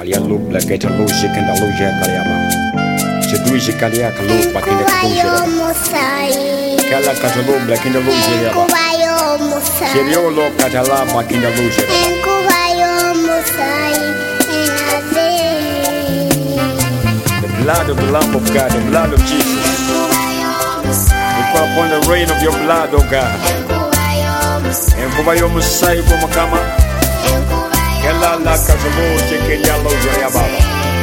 Kalia loop like it a logic and a logia Kaliama. Seduisi Kalia Kalu back in the Kalusha. Kala Catalum like in the Lugia. Seriolo Catala back in the Lugia. The blood of the Lamb of God, the blood of Jesus. We call upon the rain of your blood, O God. And Kubayo Musai Kumakama. Kala la Catalo, Shekeya Logia Baba.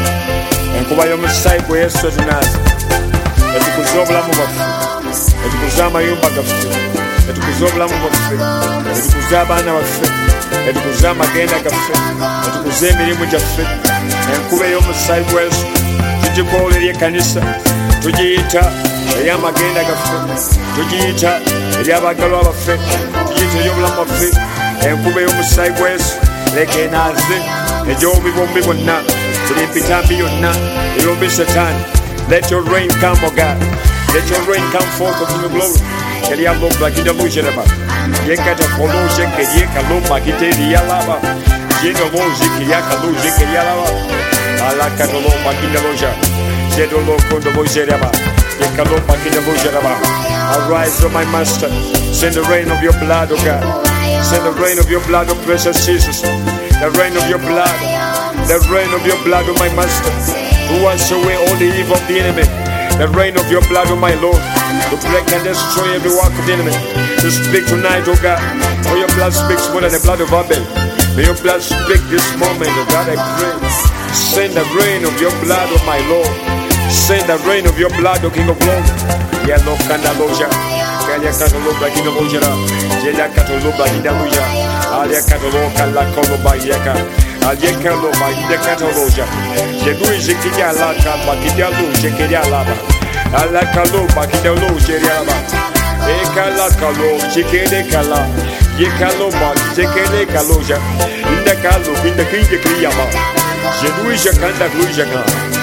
And Kubayo Musai Kuesonas. And the Kuzobla Move. And the Kuzama Yubaka. And the Kuzobla Move. And the Kuzabana of Fit. And the Kuzama Gena Cafe. And the Kuzemi Mujafi. And Kubayo Musai West. Tujikole kanisa tujiita eyamagenda gaffe tujiita eryabagalwa baffe tujiita eryobulamu baffe enkuba y'omusaayi gwa Yesu leka enaaze egy'obubombi bwonna buli empitambi yonna ey'obi Sataani. Let your rain come, O God. Let your rain come forth of your glory. Kelyalomba kindalujeraba yekata koloshe keryekalomba kiteriyalaba yendoloje keryakaluje keryalaba alakatolomba kindaloja jedolo kondolojeraba yekalomba kindalojeraba. Arise, O my Master, send the rain of your blood, O God. Send the rain of your blood, O precious Jesus. The rain of your blood, the rain of your blood, O my Master, to wash away all the evil of the enemy. The rain of your blood, O my Lord, to break and destroy every work of the enemy. To speak tonight, O God, for your blood speaks more than the blood of Abel. May your blood speak this moment, O God, I pray. Send the rain of your blood, O my Lord. Send the rain of your blood, O King of Glory. Yellow Candaloja, Galia Cataloba, Kinaloja, Jelia Cataloba, Kinaloja, Alia Cataloca, La Coloba Yaka, Alia Caloba, the Cataloja, Jedu Jekia Laka, Bakidalu, Jekia Laba, Ala Caloba, Kidalo, Jeriaba, Ekala Calo, Jekede Kala, Yekaloba, Jekede Kaloja, in the Calo, in the King Kriaba, Jedu Jakanda Lujaka,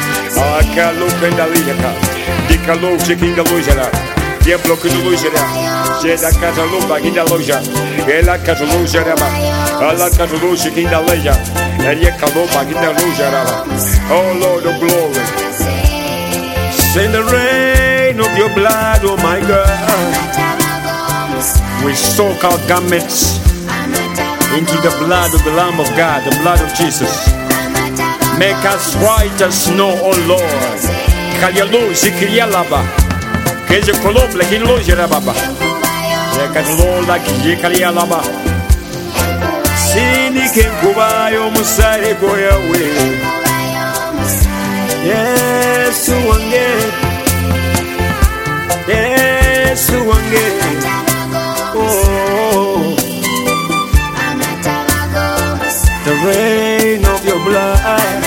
Akalo Pendaliaka. Dicalo, checking the Lujara, the block in the Lujara, Jeda Cataluba in the Loja, Ela Cataluja, Ala Cataluja in the Leja, and Yakaloba in the Lujara. Oh Lord of glory, send the rain of your blood, oh my God. We soak our garments into the blood of the Lamb of God, the blood of Jesus. Make us white as snow, oh Lord. Kalialo Zikrialaba Keja Colomba Kinloja Baba Yakalola Kalialaba Sini Kenkubayo Musare Goya way. Yes, Wange. Yes, Wange. Oh, the rain of your blood.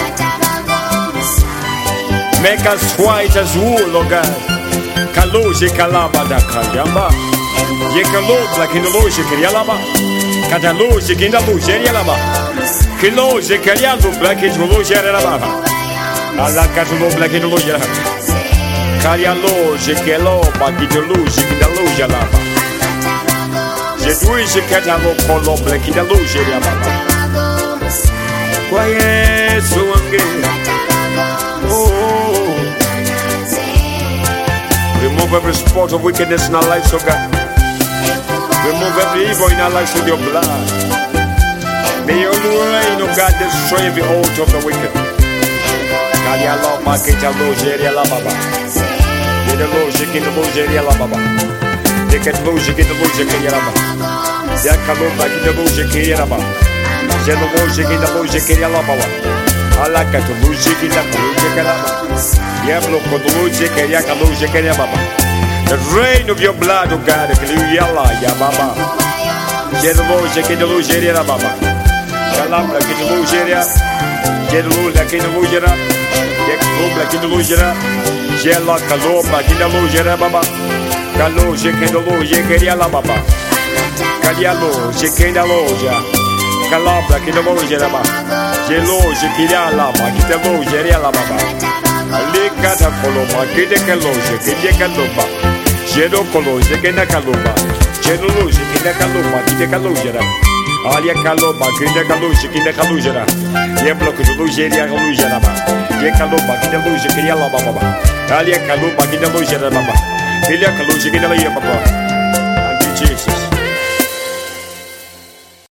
Make us white as wool, O God. Kaloje kalabada kayamba. Yekalob like in the loge kirialaba. Kataloje kindaloje yalaba. Kiloje kirialo black in the loge yalaba. Ala katalo black in the loge yalaba. Karialoje keloba kitaloje kindaloje yalaba. Jeduije katalo kolo black in the loge yalaba. Quiet so again. Remove every spot of wickedness in our lives, O God. Remove every evil in our lives with your blood. May your rain, O God, destroy every altar of the wicked. Kalialo makita lojeria la baba. Dede loje kinda lojeria la baba. Deket loje kinda loje kaya la baba. Yakalomba kinda loje kaya la baba. Jeno loje kinda loje kaya la baba. Alaka to loje kinda loje kaya la baba. Diablo kodoloje kaya kaluje kaya baba. The rain of your blood, O God, Kaliala ya baba. Jedoloje kinda la baba. Kalambla kinda lojeria. Jedoloje kinda lojera. Yekobla kinda lojera. Jela kaloba kinda lojera baba. Kaloje kinda loje kaya la baba. Kalialo je kinda loja. Kalabla kinda lojera baba. Jeloje kinda la baba. Kinda lojeria la baba. Likata koloma kide kaloje kide kaloma jedo koloje kena kaloma jedo loje kena kaloma kide kaloje ra Olha caloba, que galuja, que galujera. E bloco de lugeria, galujera. E caloba, que luja, que ela baba. Olha caloba, que lugeira baba. Ele é caluja, que ela ia baba.